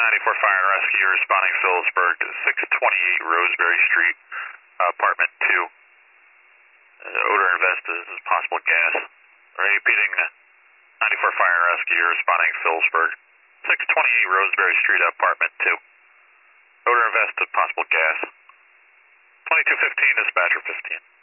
94 Fire and Rescue, responding Phillipsburg to 628 Roseberry Street, apartment 2. Odor invest is possible gas. Repeating 94 Fire and Rescue, responding Phillipsburg, 628 Roseberry Street, apartment 2. Odor invest is possible gas. 2215, dispatcher 15.